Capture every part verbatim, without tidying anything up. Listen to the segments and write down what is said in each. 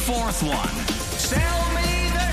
fourth one. Sell me the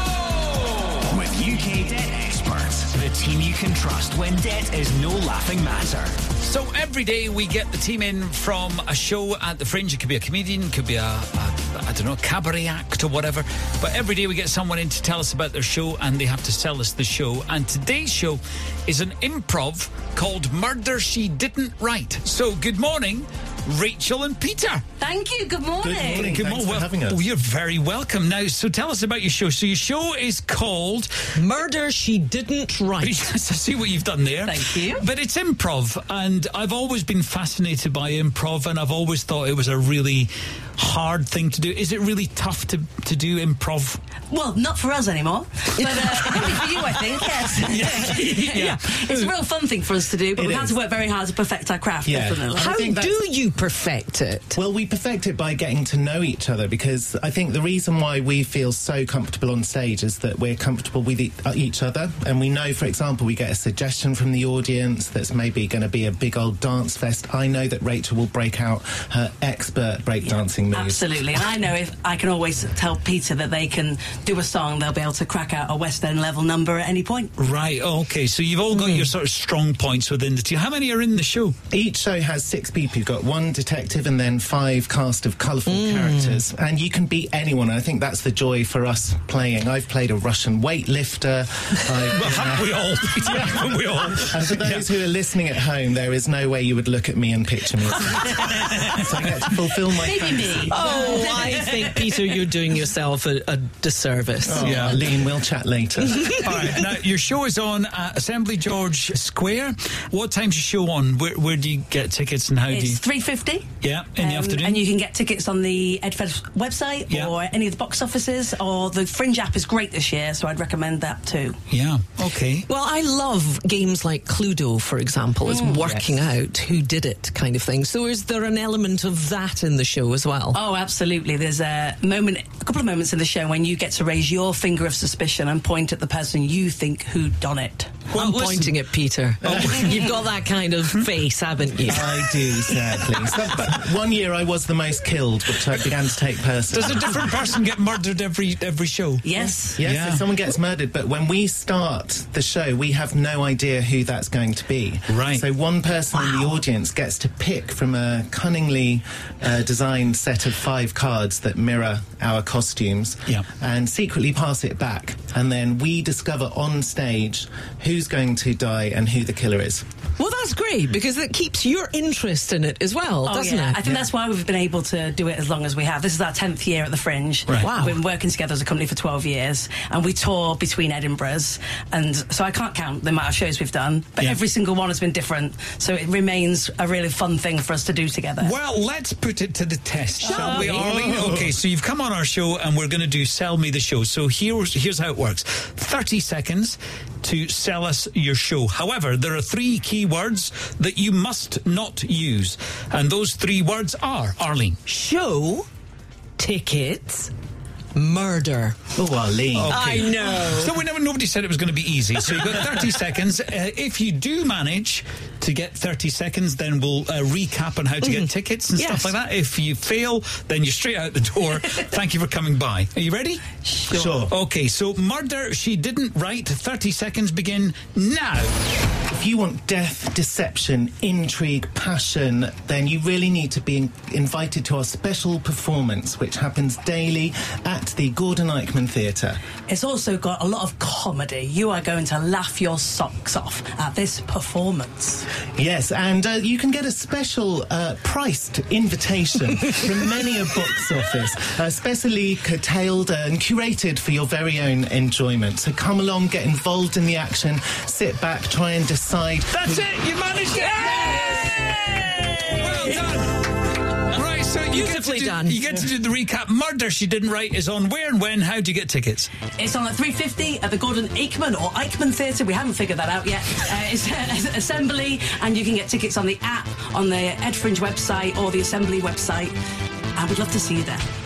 show! With U K debt experts, the team you can trust when debt is no laughing matter. So every day we get the team in from a show at the Fringe. It could be a comedian, it could be a, a I don't know, cabaret act or whatever. But every day we get someone in to tell us about their show and they have to sell us the show. And today's show is an improv called Murder She Didn't Write. So good morning, Rachel and Peter. Thank you. Good morning. Good morning. Good Thanks morning. for having us. Oh, you're very welcome. Now, so tell us about your show. So your show is called Murder She Didn't Write. Yes, I see what you've done there. Thank you. But it's improv, and I've always been fascinated by improv, and I've always thought it was a really hard thing to do. Is it really tough to, to do improv? Well, not for us anymore. But uh, maybe for you, I think, yes. Yeah. yeah. It's a real fun thing for us to do, but It we have is. to work very hard to perfect our craft, Yeah. definitely. I How think do that's- you perfect it? Well, we perfect it by getting to know each other, because I think the reason why we feel so comfortable on stage is that we're comfortable with e- each other, and we know, for example, we get a suggestion from the audience that's maybe going to be a big old dance fest. I know that Rachel will break out her expert breakdancing moves. Absolutely. And I know if I can always tell Peter that they can do a song, they'll be able to crack out a West End level number at any point. Right, okay. So you've all got your sort of strong points within the team. How many are in the show? Each show has six people. You've got one detective and then five cast of colourful characters. And you can beat anyone. And I think that's the joy for us playing. I've played a Russian weightlifter. I've, Well, haven't we all? Haven't we all? and for those who are listening at home, there is no way you would look at me and picture me. So I get to fulfil my Maybe fantasy. me. Oh, I think, Peter, you're doing yourself a, a disservice. Oh, Yeah. Lean, we'll chat later. All right. Now, your show is on at Assembly George Square. What time's your show on? Where, where do you get tickets and how do you... It's three fifty. Yeah, in the afternoon. And you can get tickets on the EdFed website Yeah. or any of the box offices, or the Fringe app is great this year, so I'd recommend that too. Yeah, okay. Well, I love games like Cluedo, for example. It's working out who did it kind of thing. So is there an element of that in the show as well? Oh, absolutely. There's a moment, a couple of moments in the show when you get to raise your finger of suspicion and point at the person you think who done it. Well, I'm listen- pointing at Peter. You've got that kind of face, haven't you? I do, sadly. So, but one year I was the most killed, which I began to take personally. Does a different person get murdered every every show? Yes. Yes, Yeah. if someone gets murdered, but when we start the show, we have no idea who that's going to be. Right. So one person in the audience gets to pick from a cunningly uh, designed set of five cards that mirror our costumes, Yeah. and secretly pass it back. And then we discover on stage who's going to die and who the killer is. Well, that's great, because it keeps your interest in it as well, Oh, doesn't yeah. it? I think that's why we've been able to do it as long as we have. This is our tenth year at the Fringe. Right. Wow. We've been working together as a company for twelve years, and we tour between Edinburghs, and so I can't count the amount of shows we've done, but Yeah. every single one has been different, so it remains a really fun thing for us to do together. Well, let's put it to the test, shall we, we? Arlene? Okay, so you've come on our show and we're going to do Sell Me the Show. So here's, here's how it works. thirty seconds to sell us your show. However, there are three key words that you must not use. And those three words are, Arlene. Show, tickets, murder. Oh, Arlene. I know. So we never, nobody said it was going to be easy. So you've got thirty seconds. Uh, if you do manage to get thirty seconds, then we'll uh, recap on how to get tickets and stuff Yes. like that. If you fail, then you're straight out the door. Thank you for coming by. Are you ready? Sure. Okay, so Murder She Didn't Write. thirty seconds begin now. If you want death, deception, intrigue, passion, then you really need to be in- invited to our special performance, which happens daily at the Gordon Eichmann Theatre. It's also got a lot of comedy. You are going to laugh your socks off at this performance. Yes, and uh, you can get a special uh, priced invitation from many a box office, uh, specially curtailed and curated for your very own enjoyment. So come along, get involved in the action, sit back, try and decide. That's it. You managed it. Well done. Right, so you get, to Beautifully do, done. you get to do the recap. Murder She Didn't Write is on where and when? How do you get tickets? It's on at three fifty at the Gordon Eichmann or Eichmann Theatre. We haven't figured that out yet. Uh, it's uh, Assembly, and you can get tickets on the app, on the Ed Fringe website or the Assembly website. I would love to see you there.